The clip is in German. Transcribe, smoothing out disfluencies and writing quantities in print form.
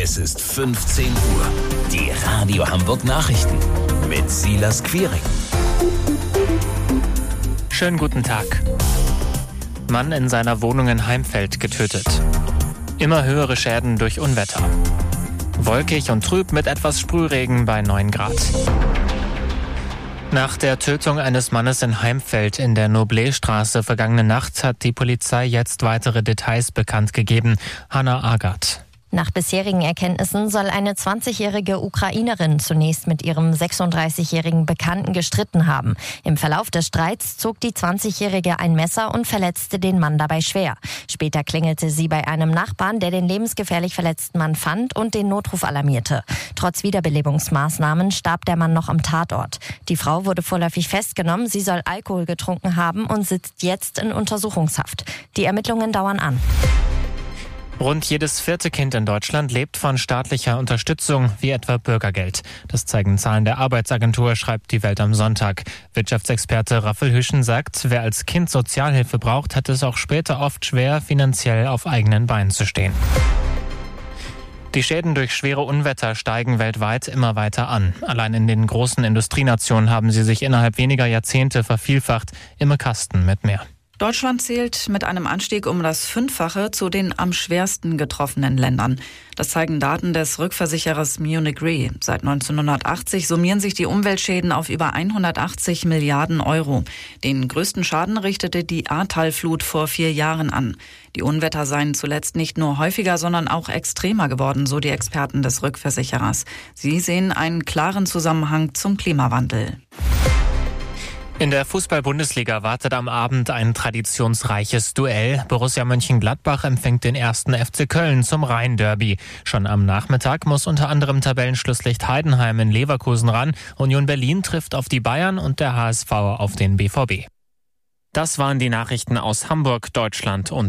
Es ist 15 Uhr. Die Radio Hamburg Nachrichten mit Silas Quiring. Schönen guten Tag. Mann in seiner Wohnung in Heimfeld getötet. Immer höhere Schäden durch Unwetter. Wolkig und trüb mit etwas Sprühregen bei 9 Grad. Nach der Tötung eines Mannes in Heimfeld in der Nobletstraße vergangene Nacht hat die Polizei jetzt weitere Details bekannt gegeben. Hanna Agath. Nach bisherigen Erkenntnissen soll eine 20-jährige Ukrainerin zunächst mit ihrem 36-jährigen Bekannten gestritten haben. Im Verlauf des Streits zog die 20-jährige ein Messer und verletzte den Mann dabei schwer. Später klingelte sie bei einem Nachbarn, der den lebensgefährlich verletzten Mann fand und den Notruf alarmierte. Trotz Wiederbelebungsmaßnahmen starb der Mann noch am Tatort. Die Frau wurde vorläufig festgenommen, sie soll Alkohol getrunken haben und sitzt jetzt in Untersuchungshaft. Die Ermittlungen dauern an. Rund jedes 4. Kind in Deutschland lebt von staatlicher Unterstützung, wie etwa Bürgergeld. Das zeigen Zahlen der Arbeitsagentur, schreibt die Welt am Sonntag. Wirtschaftsexperte Raphael Hüschen sagt, wer als Kind Sozialhilfe braucht, hat es auch später oft schwer, finanziell auf eigenen Beinen zu stehen. Die Schäden durch schwere Unwetter steigen weltweit immer weiter an. Allein in den großen Industrienationen haben sie sich innerhalb weniger Jahrzehnte vervielfacht. Imme Kasten mit mehr. Deutschland zählt mit einem Anstieg um das 5-fache zu den am schwersten getroffenen Ländern. Das zeigen Daten des Rückversicherers Munich Re. Seit 1980 summieren sich die Umweltschäden auf über 180 Milliarden Euro. Den größten Schaden richtete die Ahrtal-Flut vor 4 Jahren an. Die Unwetter seien zuletzt nicht nur häufiger, sondern auch extremer geworden, so die Experten des Rückversicherers. Sie sehen einen klaren Zusammenhang zum Klimawandel. In der Fußball-Bundesliga wartet am Abend ein traditionsreiches Duell. Borussia Mönchengladbach empfängt den 1. FC Köln zum Rhein-Derby. Schon am Nachmittag muss unter anderem Tabellenschlusslicht Heidenheim in Leverkusen ran. Union Berlin trifft auf die Bayern und der HSV auf den BVB. Das waren die Nachrichten aus Hamburg, Deutschland und